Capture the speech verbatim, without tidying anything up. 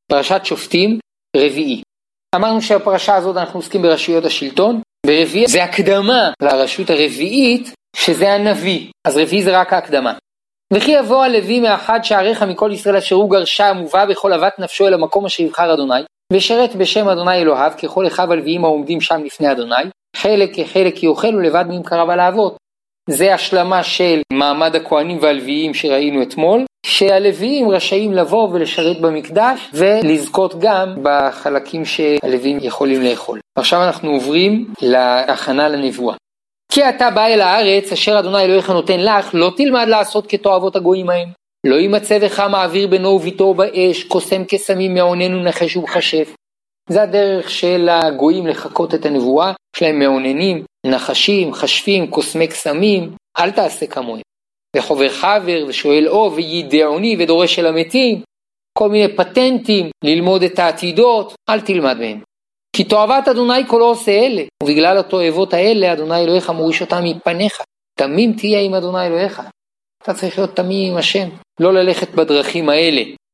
פרשת שופטים רביעי. אמרנו שהפרשה הזאת אנחנו עוסקים ברשויות השלטון, ורביעי זה הקדמה לרשות הרביעית שזה הנביא, אז רביעי זה רק ההקדמה. וכי יבוא הלוי מאחד שעריך מכל ישראל אשר הוא גרשה מובא בכל אהבת נפשו אל המקום אשר יבחר אדוני, ושרת בשם אדוני אלוהיו ככל אחיו הלוויים העומדים שם לפני אדוני, חלק כחלק יאכל ולבד מי מקרב על האבות. זה השלמה של מעמד הכהנים והלוויים שראינו אתמול, שהלוויים רשאים לבוא ולשרת במקדש ולזכות גם בחלקים שהלוויים יכולים לאכול. עכשיו אנחנו עוברים להכנה לנבואה. כי אתה בא אל הארץ אשר אדוני אלוהיך נותן לך, לא תלמד לעשות כתועבות הגויים ההם. לא יימצא בך מעביר בנו וביתו באש, קוסם קסמים מעונן ונחש ומכשף. זה הדרך של הגויים לחכות את הנבואה, יש להם מעוננים, נחשים, חשפים, קוסמי קסמים, אל תעשה כמוהם. וחובר חבר ושואל או וידעוני ודורש של המתים, כל מיני פטנטים, ללמוד את העתידות, אל תלמד מהם. כי תועבת אדוני כל עושה אלה, ובגלל התועבות האלה אדוני אלוהיך מוריש אותם מפניך. תמים תהיה עם אדוני אלוהיך. אתה צריך להיות תמים עם השם, לא ללכת בדרכים האלה.